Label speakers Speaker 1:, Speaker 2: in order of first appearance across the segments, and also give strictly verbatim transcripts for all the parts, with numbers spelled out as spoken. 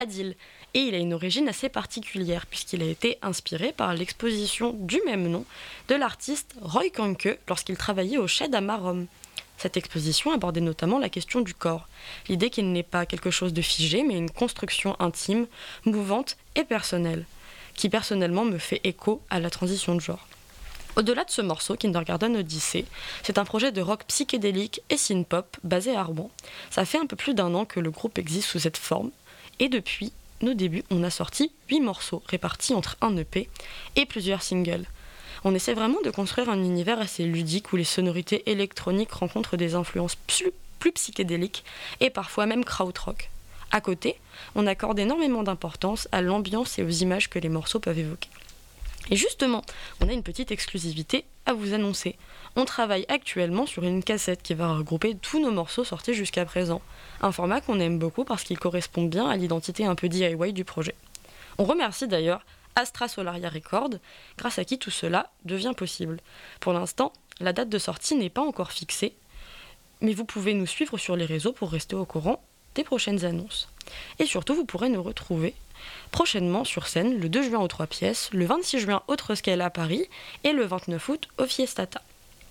Speaker 1: Adil. Et il a une origine assez particulière puisqu'il a été inspiré par l'exposition du même nom de l'artiste Roy Kanke lorsqu'il travaillait au Shed à Rome. Cette exposition abordait notamment la question du corps, l'idée qu'il n'est pas quelque chose de figé mais une construction intime, mouvante et personnelle, qui personnellement me fait écho à la transition de genre. Au-delà de ce morceau, Kindergarten Odyssey, c'est un projet de rock psychédélique et synth-pop basé à Rouen. Ça fait un peu plus d'un an que le groupe existe sous cette forme, et depuis nos débuts, on a sorti huit morceaux répartis entre un E P et plusieurs singles. On essaie vraiment de construire un univers assez ludique où les sonorités électroniques rencontrent des influences plus, plus psychédéliques et parfois même krautrock. À côté, on accorde énormément d'importance à l'ambiance et aux images que les morceaux peuvent évoquer. Et justement, on a une petite exclusivité à vous annoncer. On travaille actuellement sur une cassette qui va regrouper tous nos morceaux sortis jusqu'à présent. Un format qu'on aime beaucoup parce qu'il correspond bien à l'identité un peu D I Y du projet. On remercie d'ailleurs Astra Solaria Records, grâce à qui tout cela devient possible. Pour l'instant, la date de sortie n'est pas encore fixée, mais vous pouvez nous suivre sur les réseaux pour rester au courant des prochaines annonces. Et surtout, vous pourrez nous retrouver prochainement sur scène le deux juin aux Trois Pièces, le vingt-six juin au Truscale à Paris et le vingt-neuf août au Fiestata.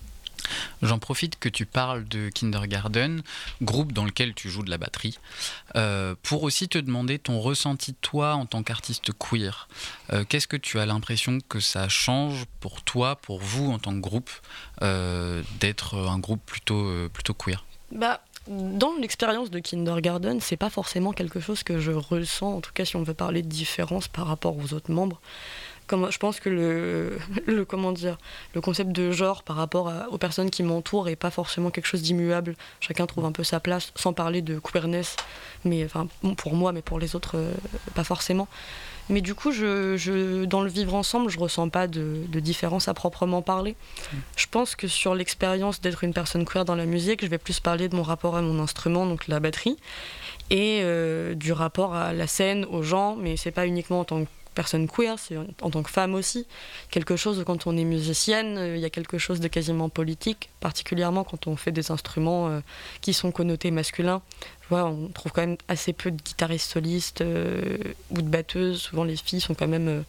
Speaker 2: J'en profite que tu parles de Kindergarten, groupe dans lequel tu joues de la batterie, euh, pour aussi te demander ton ressenti toi en tant qu'artiste queer. Euh, qu'est-ce que tu as l'impression que ça change pour toi, pour vous en tant que groupe, euh, d'être un groupe plutôt, euh, plutôt queer ?
Speaker 1: Bah, dans l'expérience de Kindergarten, c'est pas forcément quelque chose que je ressens, en tout cas si on veut parler de différence par rapport aux autres membres. Comme, je pense que le, le, comment dire, le concept de genre par rapport à, aux personnes qui m'entourent n'est pas forcément quelque chose d'immuable. Chacun trouve un peu sa place, sans parler de queerness, mais, enfin, pour moi, mais pour les autres, euh, pas forcément. Mais du coup, je, je, dans le vivre ensemble, je ne ressens pas de, de différence à proprement parler. Mmh. Je pense que sur l'expérience d'être une personne queer dans la musique, je vais plus parler de mon rapport à mon instrument, donc la batterie, et euh, du rapport à la scène, aux gens, mais c'est pas uniquement en tant que personne queer, c'est en tant que femme aussi. Quelque chose, quand on est musicienne, il euh, y a quelque chose de quasiment politique, particulièrement quand on fait des instruments euh, qui sont connotés masculins. Ouais, on trouve quand même assez peu de guitaristes solistes euh, ou de batteuses. Souvent, les filles sont quand même euh,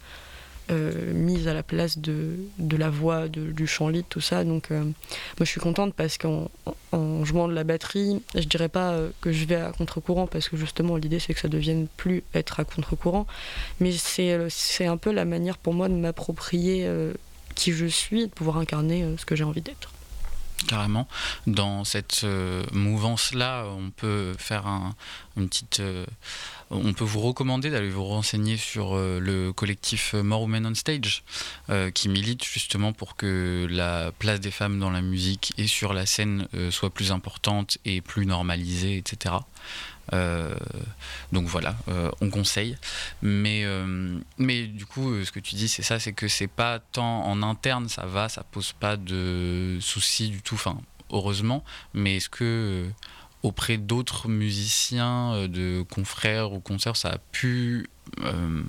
Speaker 1: euh, mises à la place de, de la voix, de, du chant libre, tout ça. Donc, euh, moi, je suis contente parce qu'en en, en jouant de la batterie, je dirais pas euh, que je vais à contre-courant parce que justement, l'idée, c'est que ça devienne plus être à contre-courant. Mais c'est, c'est un peu la manière pour moi de m'approprier euh, qui je suis et de pouvoir incarner euh, ce que j'ai envie d'être.
Speaker 2: Carrément. Dans cette euh, mouvance-là, on peut faire un, une petite... Euh, on peut vous recommander d'aller vous renseigner sur euh, le collectif More Women on Stage, euh, qui milite justement pour que la place des femmes dans la musique et sur la scène euh, soit plus importante et plus normalisée, et cetera. Euh, donc voilà, euh, on conseille. Mais, euh, mais du coup, euh, ce que tu dis, c'est ça, c'est que c'est pas tant en interne, ça va, ça pose pas de soucis du tout, enfin, heureusement. Mais est-ce que euh, auprès d'autres musiciens, euh, de confrères ou concerts, ça a pu euh,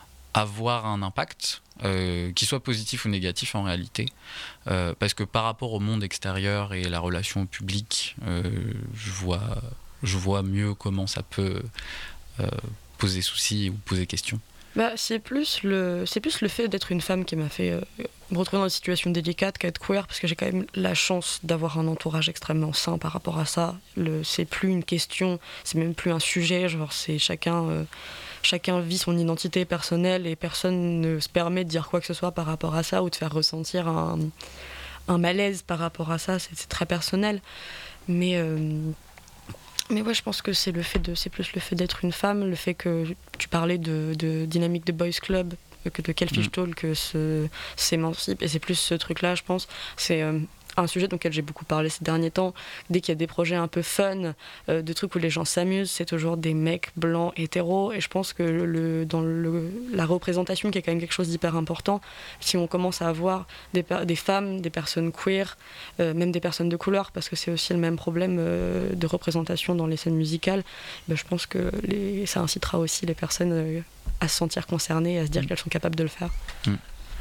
Speaker 2: avoir un impact euh, qui soit positif ou négatif en réalité, euh, parce que par rapport au monde extérieur et la relation au public, euh, je vois... je vois mieux comment ça peut euh, poser souci ou poser question.
Speaker 1: Bah, c'est, plus le, c'est plus le fait d'être une femme qui m'a fait euh, me retrouver dans une situation délicate qu'être queer, parce que j'ai quand même la chance d'avoir un entourage extrêmement sain par rapport à ça. Le, c'est plus une question, c'est même plus un sujet, genre c'est chacun, euh, chacun vit son identité personnelle et personne ne se permet de dire quoi que ce soit par rapport à ça ou de faire ressentir un, un malaise par rapport à ça, c'est, c'est très personnel. Mais... Euh, Mais ouais, je pense que c'est, le fait de, c'est plus le fait d'être une femme, le fait que tu parlais de, de dynamique de boys club, que de Kelfish Talk, que se, s'émancipe, et c'est plus ce truc-là, je pense. C'est euh, un sujet dont j'ai beaucoup parlé ces derniers temps. Dès qu'il y a des projets un peu fun, euh, de trucs où les gens s'amusent, c'est toujours des mecs blancs hétéros, et je pense que le, dans le, la représentation, qui est quand même quelque chose d'hyper important, si on commence à avoir des, des femmes, des personnes queer, euh, même des personnes de couleur, parce que c'est aussi le même problème euh, de représentation dans les scènes musicales, ben, je pense que les, ça incitera aussi les personnes euh, à se sentir concernées, à se dire mmh. qu'elles sont capables de le faire.
Speaker 2: Mmh.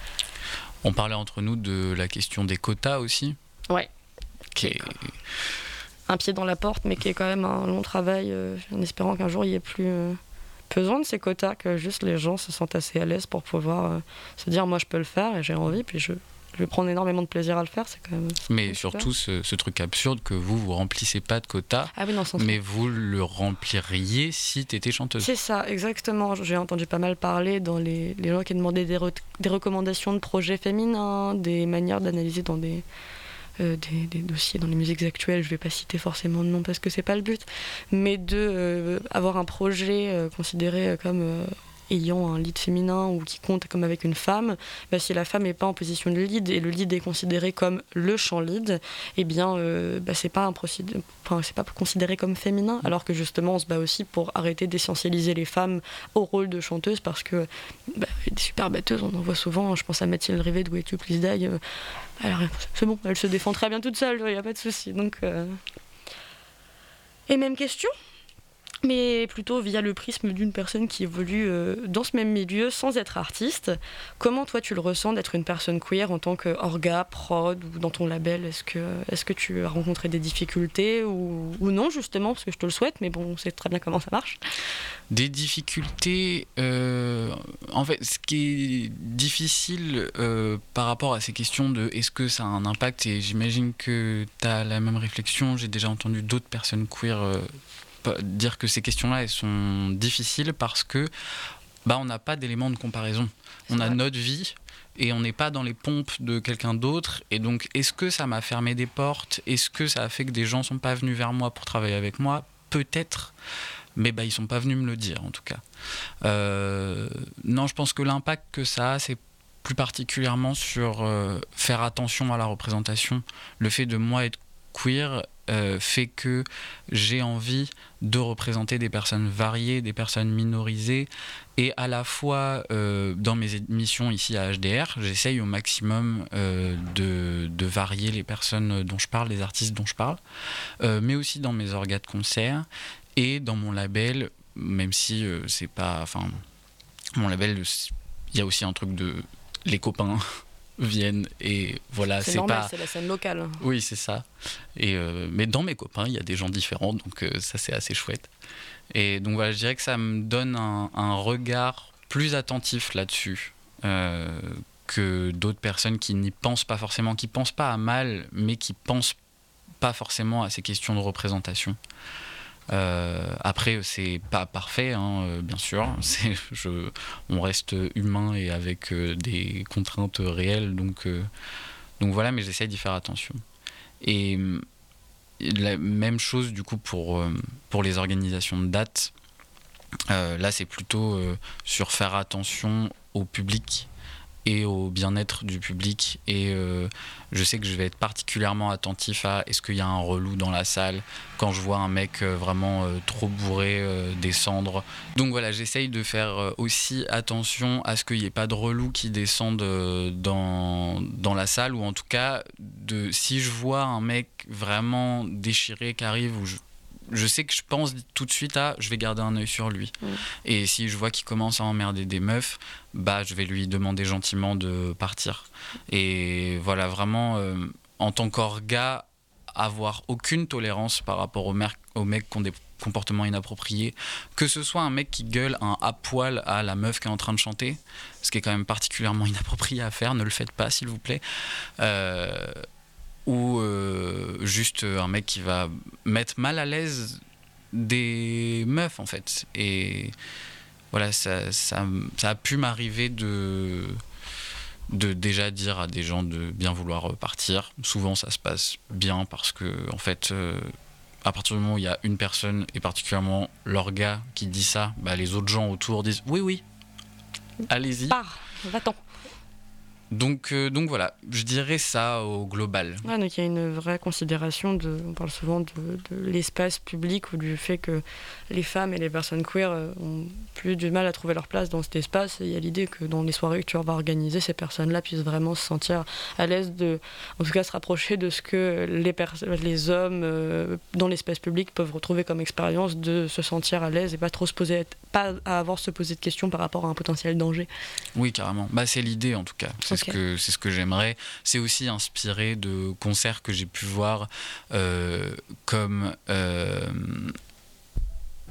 Speaker 2: On parlait entre nous de la question des quotas aussi.
Speaker 1: Ouais.
Speaker 2: Qui est...
Speaker 1: Un pied dans la porte, mais qui est quand même un long travail, euh, en espérant qu'un jour il n'y ait plus, euh, besoin de ces quotas, que juste les gens se sentent assez à l'aise pour pouvoir euh, se dire moi je peux le faire et j'ai envie, puis je, je vais prendre énormément de plaisir à le faire. C'est quand même. C'est
Speaker 2: mais surtout ce, ce truc absurde que vous vous remplissez pas de quotas,
Speaker 1: ah oui, non, sans
Speaker 2: mais vous le rempliriez si t'étais chanteuse.
Speaker 1: C'est ça, exactement. J'ai entendu pas mal parler dans les, les gens qui demandaient des, re, des recommandations de projets féminins, des manières d'analyser dans des, euh, des, des dossiers dans les musiques actuelles. Je vais pas citer forcément de nom parce que c'est pas le but, mais de euh, avoir un projet euh, considéré comme euh, ayant un lead féminin ou qui compte comme avec une femme, bah, si la femme n'est pas en position de lead et le lead est considéré comme le chant lead, eh bien euh, bah, c'est pas un procédé, enfin, c'est pas considéré comme féminin, alors que justement on se bat aussi pour arrêter d'essentialiser les femmes au rôle de chanteuse, parce que bah, des super batteuses on en voit souvent. Je pense à Mathilde Rivet de Way to Please Die, euh, alors, c'est bon, elle se défend très bien toute seule, il n'y a pas de souci. Donc euh... et même question, mais plutôt via le prisme d'une personne qui évolue euh, dans ce même milieu sans être artiste. Comment toi tu le ressens d'être une personne queer en tant qu'orga, prod ou dans ton label? Est-ce que, est-ce que tu as rencontré des difficultés ou, ou non, justement, parce que je te le souhaite, mais bon, on sait très bien comment ça marche.
Speaker 2: Des difficultés, euh, en fait, ce qui est difficile euh, par rapport à ces questions de est-ce que ça a un impact, et j'imagine que tu as la même réflexion, j'ai déjà entendu d'autres personnes queer euh, dire que ces questions-là, elles sont difficiles parce que bah, on n'a pas d'éléments de comparaison. C'est on vrai. A notre vie et on n'est pas dans les pompes de quelqu'un d'autre. Et donc, est-ce que ça m'a fermé des portes? Est-ce que ça a fait que des gens ne sont pas venus vers moi pour travailler avec moi? Peut-être. Mais bah, ils ne sont pas venus me le dire, en tout cas. Euh, non, je pense que l'impact que ça a, c'est plus particulièrement sur euh, faire attention à la représentation. Le fait de moi être queer euh, fait que j'ai envie de représenter des personnes variées, des personnes minorisées, et à la fois euh, dans mes émissions ici à H D R, j'essaye au maximum euh, de, de varier les personnes dont je parle, les artistes dont je parle, euh, mais aussi dans mes orgas de concert et dans mon label, même si euh, c'est pas, enfin, mon label, il y a aussi un truc de les copains viennent et voilà,
Speaker 1: c'est,
Speaker 2: c'est
Speaker 1: normal,
Speaker 2: pas
Speaker 1: c'est la scène locale.
Speaker 2: Oui, c'est ça. Et euh, mais dans mes copains il y a des gens différents, donc euh, ça c'est assez chouette. Et donc voilà, je dirais que ça me donne un, un regard plus attentif là-dessus euh, que d'autres personnes qui n'y pensent pas forcément, qui pensent pas à mal, mais qui pensent pas forcément à ces questions de représentation. Euh, après, c'est pas parfait, hein, euh, bien sûr. C'est, je, on reste humain et avec euh, des contraintes réelles, donc, euh, donc voilà. Mais j'essaie d'y faire attention. Et la même chose du coup pour euh, pour les organisations de dates. Euh, là, c'est plutôt euh, sur faire attention au public et au bien-être du public, et euh, je sais que je vais être particulièrement attentif à est-ce qu'il y a un relou dans la salle quand je vois un mec euh, vraiment euh, trop bourré euh, descendre. Donc voilà, j'essaye de faire euh, aussi attention à ce qu'il n'y ait pas de relou qui descendent euh, dans, dans la salle, ou en tout cas de, si je vois un mec vraiment déchiré qui arrive, ou je je sais que je pense tout de suite à je vais garder un œil sur lui. Mmh. Et si je vois qu'il commence à emmerder des meufs, bah je vais lui demander gentiment de partir. Et voilà, vraiment euh, en tant qu'orga, avoir aucune tolérance par rapport aux, mer- aux mecs qui ont des comportements inappropriés, que ce soit un mec qui gueule un à poil à la meuf qui est en train de chanter, ce qui est quand même particulièrement inapproprié à faire, ne le faites pas s'il vous plaît. Euh, ou euh, juste un mec qui va mettre mal à l'aise des meufs en fait. Et voilà, ça, ça, ça a pu m'arriver de, de déjà dire à des gens de bien vouloir partir. Souvent ça se passe bien parce que en fait euh, à partir du moment où il y a une personne, et particulièrement l'orga, qui dit ça, bah, les autres gens autour disent oui oui, allez-y,
Speaker 1: pars, va-t'en.
Speaker 2: Donc, euh, donc voilà, je dirais ça au global.
Speaker 1: Ouais, donc il y a une vraie considération, de, on parle souvent de, de l'espace public, ou du fait que les femmes et les personnes queer ont plus du mal à trouver leur place dans cet espace. Et il y a l'idée que dans les soirées que tu vas organiser, ces personnes-là puissent vraiment se sentir à l'aise, de, en tout cas se rapprocher de ce que les, pers- les hommes euh, dans l'espace public peuvent retrouver comme expérience, de se sentir à l'aise et pas trop se poser, pas à avoir se poser de questions par rapport à un potentiel danger.
Speaker 2: Oui, carrément. Bah, c'est l'idée en tout cas. C'est okay. ce que c'est ce que j'aimerais. C'est aussi inspiré de concerts que j'ai pu voir, euh, comme euh,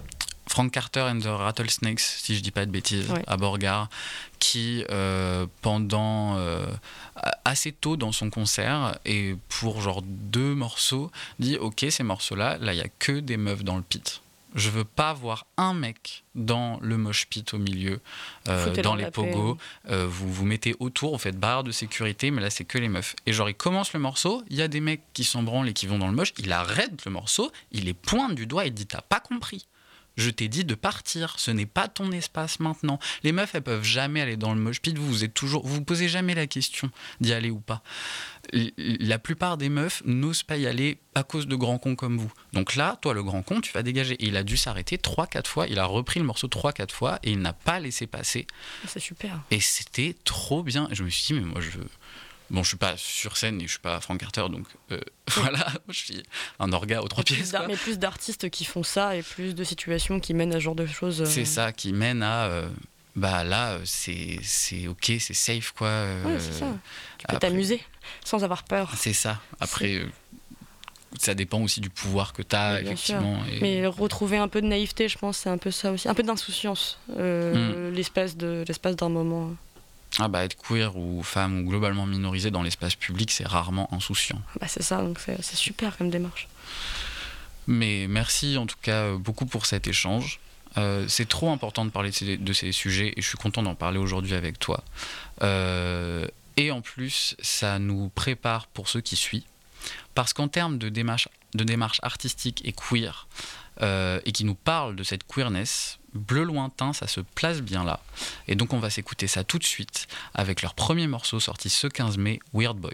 Speaker 2: Frank Carter and the Rattlesnakes, si je dis pas de bêtises,
Speaker 1: ouais.
Speaker 2: à Borgard, qui euh, pendant euh, assez tôt dans son concert et pour genre deux morceaux dit ok, ces morceaux-là, là il y a que des meufs dans le pit. Je veux pas voir un mec dans le mosh pit au milieu, euh, dans les pogos. Euh, vous vous mettez autour, vous faites barrière de sécurité, mais là c'est que les meufs. Et genre il commence le morceau, il y a des mecs qui s'en branlent et qui vont dans le mosh, il arrête le morceau, il les pointe du doigt et dit t'as pas compris. Je t'ai dit de partir, ce n'est pas ton espace maintenant. Les meufs, elles peuvent jamais aller dans le mosh pit, vous vous êtes toujours, vous vous posez jamais la question d'y aller ou pas. La plupart des meufs n'osent pas y aller à cause de grands cons comme vous. Donc là, toi, le grand con, tu vas dégager. Et il a dû s'arrêter trois quatre fois, il a repris le morceau trois quatre fois et il n'a pas laissé passer.
Speaker 1: C'est super.
Speaker 2: Et c'était trop bien. Je me suis dit, mais moi, je veux... Bon, je suis pas sur scène et je suis pas Frank Carter, donc euh, voilà, je suis un orga aux trois pièces.
Speaker 1: Mais plus d'artistes qui font ça et plus de situations qui mènent à ce genre de choses. Euh...
Speaker 2: C'est ça, qui mène à... Euh, bah là, c'est, c'est ok, c'est safe, quoi. Euh,
Speaker 1: ouais, c'est ça. Tu peux après, t'amuser sans avoir peur.
Speaker 2: C'est ça. Après, euh, ça dépend aussi du pouvoir que tu as, oui, effectivement. Et...
Speaker 1: Mais retrouver un peu de naïveté, je pense, c'est un peu ça aussi. Un peu d'insouciance, euh, mm. l'espace, de, l'espace d'un moment.
Speaker 2: Ah bah être queer ou femme ou globalement minorisée dans l'espace public, c'est rarement insouciant.
Speaker 1: Bah c'est ça, donc c'est, c'est super comme démarche.
Speaker 2: Mais merci en tout cas beaucoup pour cet échange. Euh, c'est trop important de parler de ces, de ces sujets et je suis content d'en parler aujourd'hui avec toi. Euh, et en plus, ça nous prépare pour ce qui suit. Parce qu'en termes de démarche, de démarche artistique et queer, euh, et qui nous parle de cette queerness, Bleu Lointain, ça se place bien là. Et donc on va s'écouter ça tout de suite avec leur premier morceau sorti ce quinze mai, Weird Boy.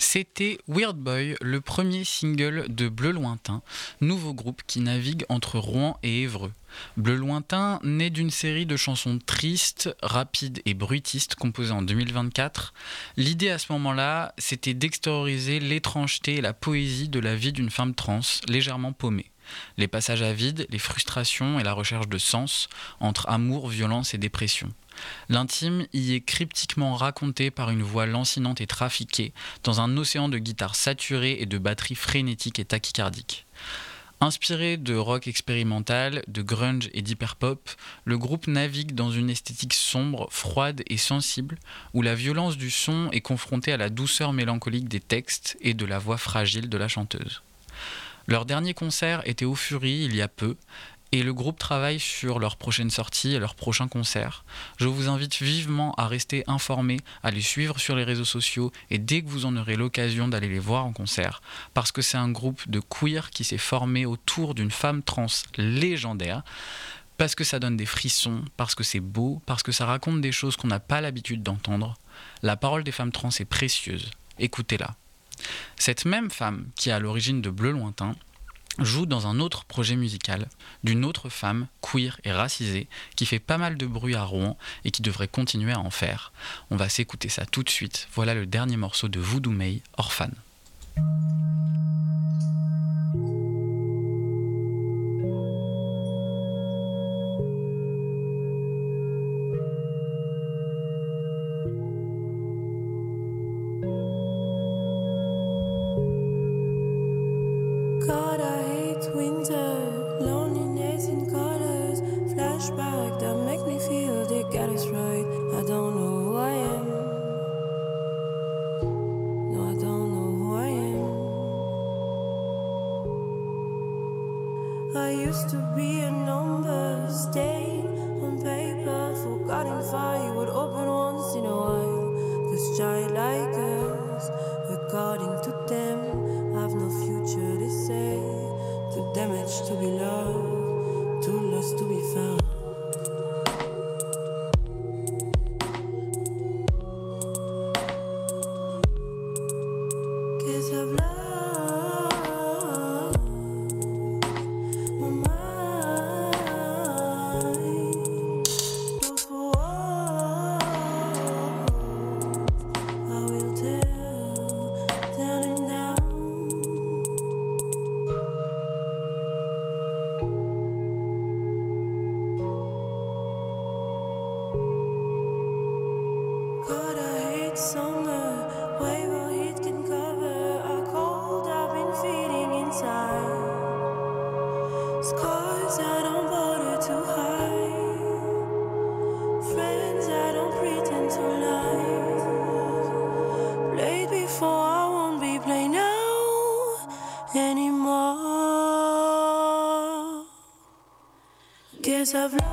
Speaker 2: C'était Weird Boy, le premier single de Bleu Lointain, nouveau groupe qui navigue entre Rouen et Évreux. Bleu Lointain naît d'une série de chansons tristes, rapides et bruitistes composées en deux mille vingt-quatre. L'idée à ce moment-là, c'était d'extérioriser l'étrangeté et la poésie de la vie d'une femme trans, légèrement paumée. Les passages à vide, les frustrations et la recherche de sens entre amour, violence et dépression. L'intime y est cryptiquement raconté par une voix lancinante et trafiquée dans un océan de guitares saturées et de batteries frénétiques et tachycardiques. Inspiré de rock expérimental, de grunge et d'hyperpop, le groupe navigue dans une esthétique sombre, froide et sensible, où la violence du son est confrontée à la douceur mélancolique des textes et de la voix fragile de la chanteuse. Leur dernier concert était au Fury il y a peu, et le groupe travaille sur leur prochaine sortie et leur prochain concert. Je vous invite vivement à rester informés, à les suivre sur les réseaux sociaux et dès que vous en aurez l'occasion d'aller les voir en concert, parce que c'est un groupe de queer qui s'est formé autour d'une femme trans légendaire, parce que ça donne des frissons, parce que c'est beau, parce que ça raconte des choses qu'on n'a pas l'habitude d'entendre. La parole des femmes trans est précieuse. Écoutez-la. Cette même femme, qui est à l'origine de Bleu Lointain, joue dans un autre projet musical d'une autre femme queer et racisée qui fait pas mal de bruit à Rouen et qui devrait continuer à en faire. On va s'écouter ça tout de suite. Voilà le dernier morceau de Voodoo May, Orphan.
Speaker 3: God, I hate winter, loneliness in colors, flashback that make me feel they got us right. I don't know who I am. No, I don't know who I am. I used to be a number, staying on paper, forgotten fire would open once in a while. This child like us, according to them, have no future, they say. Too damaged to be loved, too lost to be found. Kiss of love, my mind goes for war. I will tell, tell him now. God, I hate summer, wave or heat can cover a cold I've been feeding inside. Scars I don't bother to hide, friends I don't pretend to lie. Played before, I won't be playing now anymore. Guess I've lost.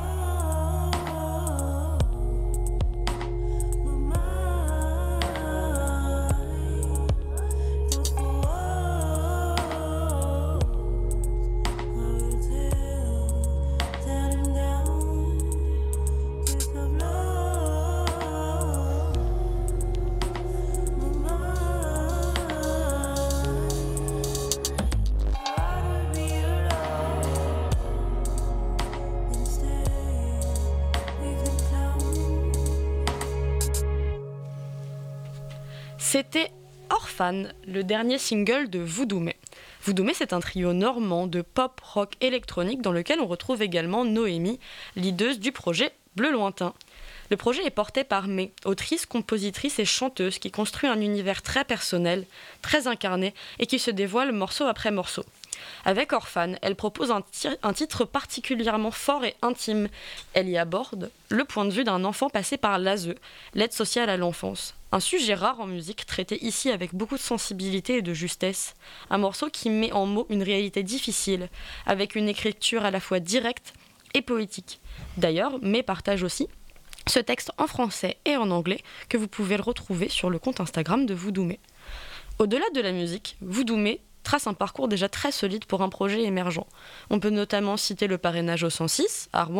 Speaker 1: C'était Orphan, le dernier single de Voodoo May. Voodoo May, c'est un trio normand de pop rock électronique dans lequel on retrouve également Noémie, leaduse du projet Bleu Lointain. Le projet est porté par May, autrice, compositrice et chanteuse qui construit un univers très personnel, très incarné et qui se dévoile morceau après morceau. Avec Orphan, elle propose un, tir- un titre particulièrement fort et intime. Elle y aborde le point de vue d'un enfant passé par l'A S E, l'aide sociale à l'enfance. Un sujet rare en musique, traité ici avec beaucoup de sensibilité et de justesse. Un morceau qui met en mots une réalité difficile, avec une écriture à la fois directe et poétique. D'ailleurs, May partage aussi ce texte en français et en anglais que vous pouvez le retrouver sur le compte Instagram de Voodoo May. Au-delà de la musique, Voodoo May trace un parcours déjà très solide pour un projet émergent. On peut notamment citer le parrainage au cent six, à Rouen,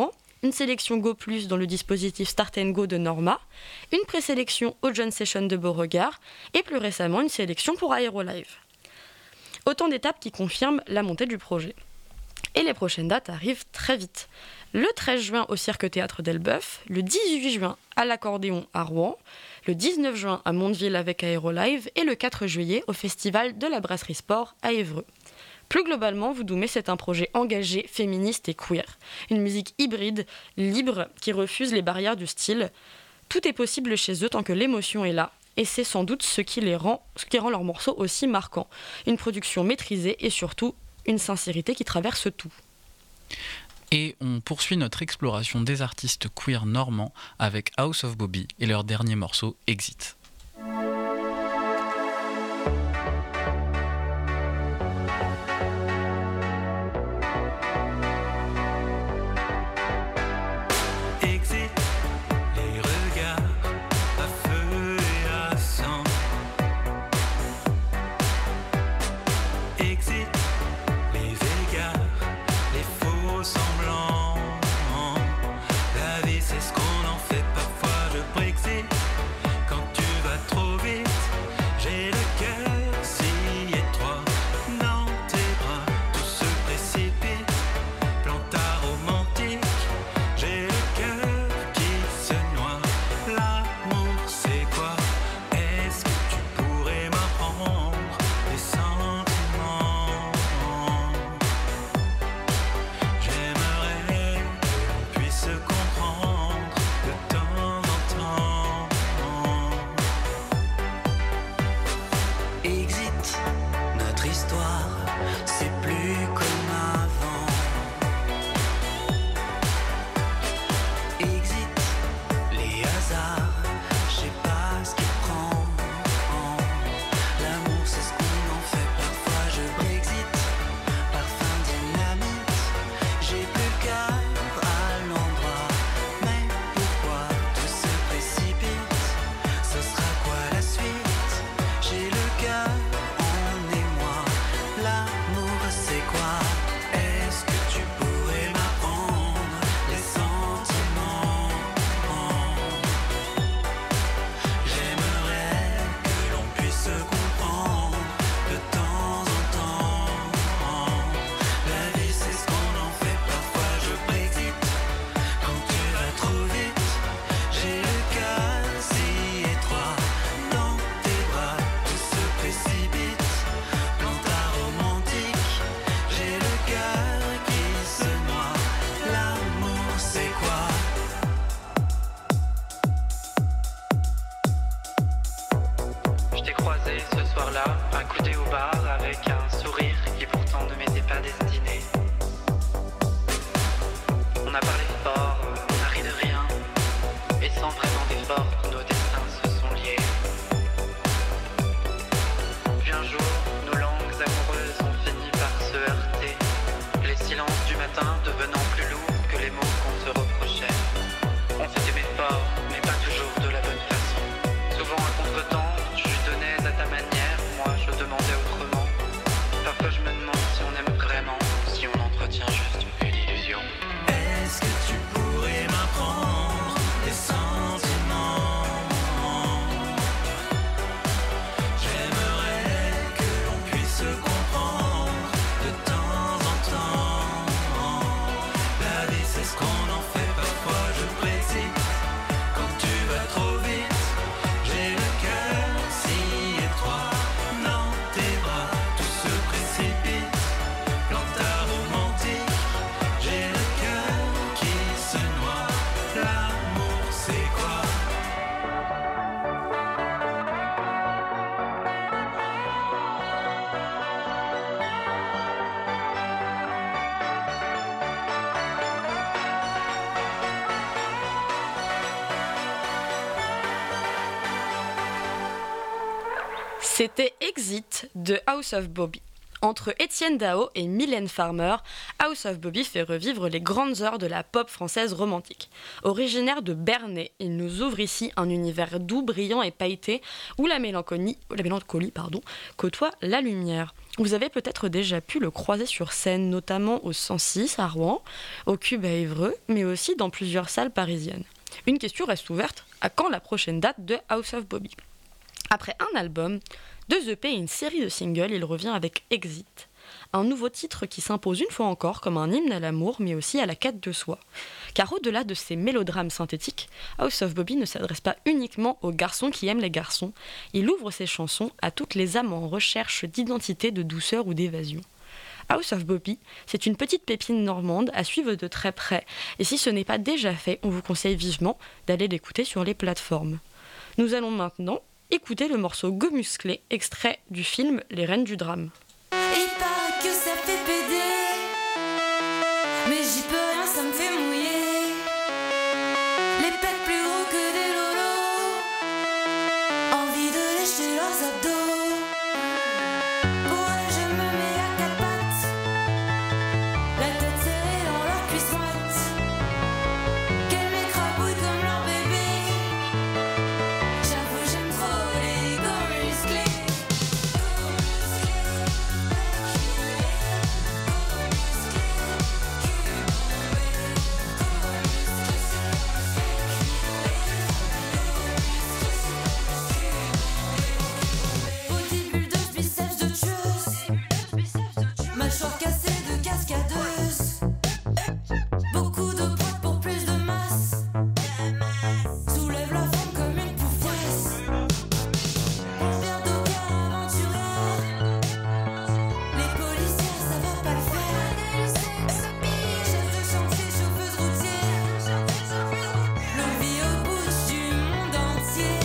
Speaker 1: une sélection Go plus dans le dispositif Start and Go de Norma, une présélection au John Session de Beauregard et plus récemment une sélection pour Aerolive. Autant d'étapes qui confirment la montée du projet. Et les prochaines dates arrivent très vite. Le treize juin au Cirque Théâtre d'Elbeuf, le dix-huit juin à l'Accordéon à Rouen, le dix-neuf juin à Mondeville avec Aerolive et le quatre juillet au Festival de la Brasserie Sport à Évreux. Plus globalement, Voudoumet, c'est un projet engagé, féministe et queer. Une musique hybride, libre, qui refuse les barrières du style. Tout est possible chez eux tant que l'émotion est là. Et c'est sans doute ce qui, les rend, ce qui rend leurs morceaux aussi marquants. Une production maîtrisée et surtout une sincérité qui traverse tout.
Speaker 2: Et on poursuit notre exploration des artistes queer normands avec House of Bobby et leur dernier morceau, Exit.
Speaker 1: C'était Exit de House of Bobby. Entre Étienne Dao et Mylène Farmer, House of Bobby fait revivre les grandes heures de la pop française romantique. Originaire de Bernay, il nous ouvre ici un univers doux, brillant et pailleté où la mélancolie, la mélancolie pardon, côtoie la lumière. Vous avez peut-être déjà pu le croiser sur scène, notamment au cent six à Rouen, au Cube à Évreux, mais aussi dans plusieurs salles parisiennes. Une question reste ouverte, à quand la prochaine date de House of Bobby ? Après un album, deux E P et une série de singles, il revient avec Exit, un nouveau titre qui s'impose une fois encore comme un hymne à l'amour, mais aussi à la quête de soi. Car au-delà de ses mélodrames synthétiques, House of Bobby ne s'adresse pas uniquement aux garçons qui aiment les garçons, il ouvre ses chansons à toutes les âmes en recherche d'identité, de douceur ou d'évasion. House of Bobby, c'est une petite pépine normande à suivre de très près, et si ce n'est pas déjà fait, on vous conseille vivement d'aller l'écouter sur les plateformes. Nous allons maintenant écouter le morceau Go Musclé, extrait du film Les Reines du Drame.
Speaker 3: Il paraît que ça fait péder, mais j'y peux rien, ça me fait mouiller. Les pecs plus gros que des lolos, envie de lécher leurs abdos. Pour elle je me mets à quatre pattes, la tête serrée dans leurs cuisses moites. Qu'elles m'écrabouillent comme leur bébé, j'avoue j'aime trop les go musclés. Bodybuildeuse, biceps de tueuse, mâchoire cassée de cascadeuse. Beaucoup de poids pour plus de masse, soulève la forme comme une poufiasse. Père d'aucun aventurière, les policières ça va pas le faire. Chef de chantier, chauffeuse routière, longue vie au bout du monde entier.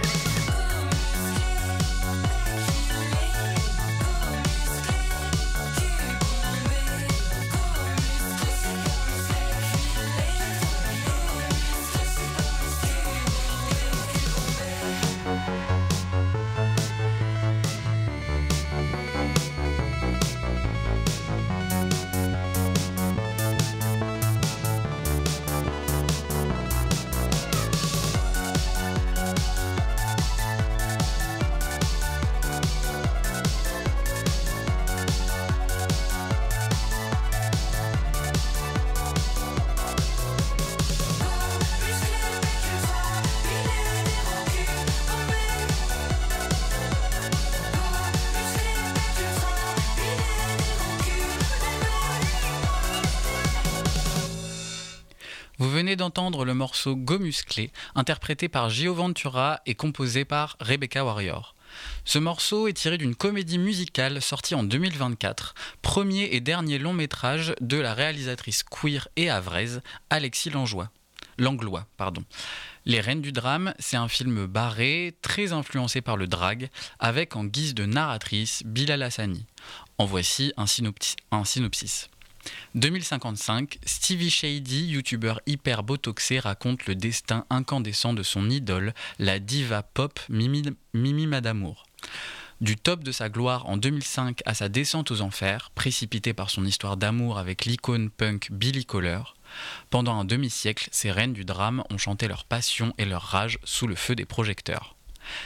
Speaker 2: Vous venez d'entendre le morceau Go Musclé, interprété par Gio Ventura et composé par Rebecca Warrior. Ce morceau est tiré d'une comédie musicale sortie en deux mille vingt-quatre, premier et dernier long métrage de la réalisatrice queer et havraise Alexis Langlois. Langlois, pardon. Les Reines du Drame, c'est un film barré, très influencé par le drag, avec en guise de narratrice Bilal Hassani. En voici un, synopti- un synopsis. deux mille cinquante-cinq, Stevie Shady, youtubeur hyper botoxé, raconte le destin incandescent de son idole, la diva pop Mimi, Mimi Madamour. Du top de sa gloire en deux mille cinq à sa descente aux enfers, précipitée par son histoire d'amour avec l'icône punk Billy Collar, pendant un demi-siècle, ces reines du drame ont chanté leur passion et leur rage sous le feu des projecteurs.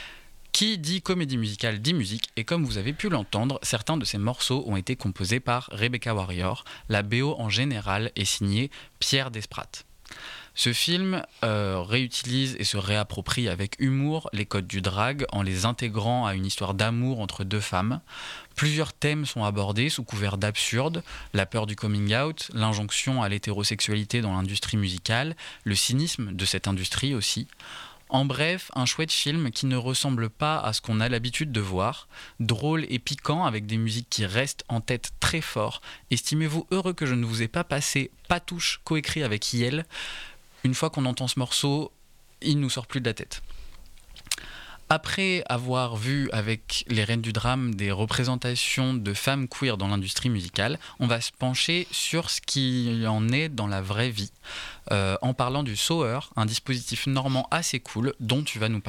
Speaker 2: Qui dit comédie musicale dit musique, et comme vous avez pu l'entendre, certains de ces morceaux ont été composés par Rebecca Warrior. La B O en général est signée Pierre Desprates. Ce film euh, réutilise et se réapproprie avec humour les codes du drag en les intégrant à une histoire d'amour entre deux femmes. Plusieurs thèmes sont abordés sous couvert d'absurde, la peur du coming out, l'injonction à l'hétérosexualité dans l'industrie musicale, le cynisme de cette industrie aussi. En bref, un chouette film qui ne ressemble pas à ce qu'on a l'habitude de voir, drôle et piquant avec des musiques qui restent en tête très fort. Estimez-vous heureux que je ne vous ai pas passé Patouche coécrit avec Yel. Une fois qu'on entend ce morceau, il ne nous sort plus de la tête. Après avoir vu avec les Reines du Drame des représentations de femmes queer dans l'industrie musicale, on va se pencher sur ce qui en est dans la vraie vie, euh, en parlant du Sower, un dispositif normand assez cool dont tu vas nous parler.